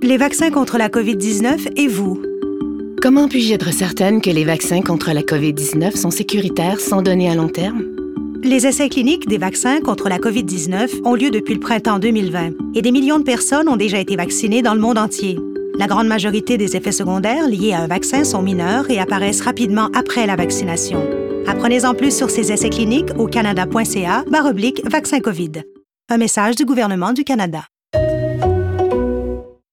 Les vaccins contre la COVID-19 et vous? Comment puis-je être certaine que les vaccins contre la COVID-19 sont sécuritaires sans données à long terme? Les essais cliniques des vaccins contre la COVID-19 ont lieu depuis le printemps 2020 et des millions de personnes ont déjà été vaccinées dans le monde entier. La grande majorité des effets secondaires liés à un vaccin sont mineurs et apparaissent rapidement après la vaccination. Apprenez-en plus sur ces essais cliniques au canada.ca/vaccin COVID. Un message du gouvernement du Canada.